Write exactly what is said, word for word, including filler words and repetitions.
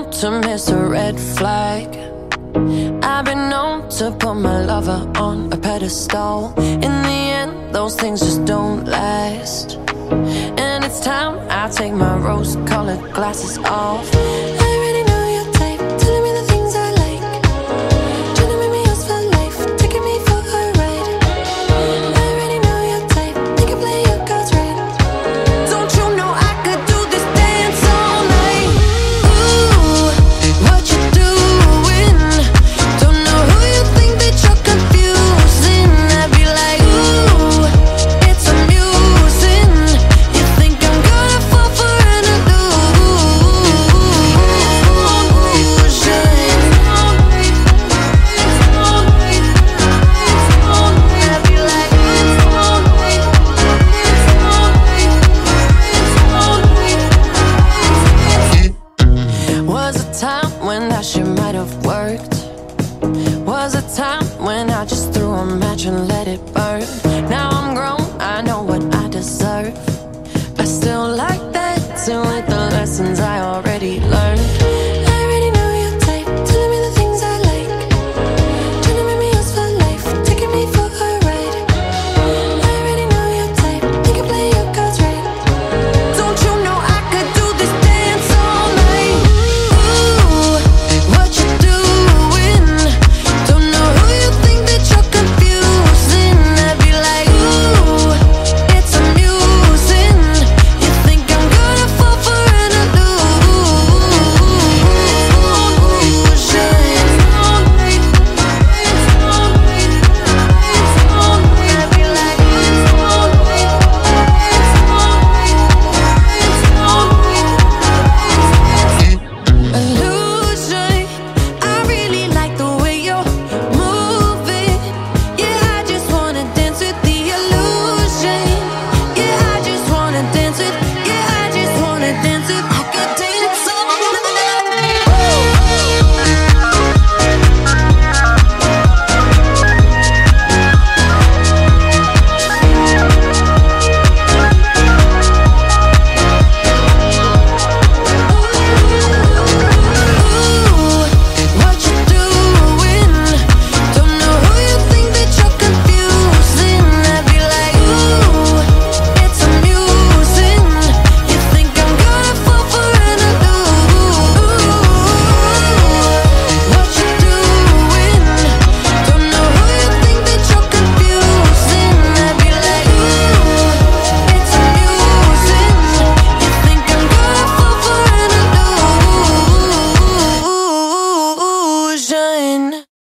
to miss a red flag. I've been known to put my lover on a pedestal. In the end, those things just don't last. And it's time I take my rose-colored glasses off.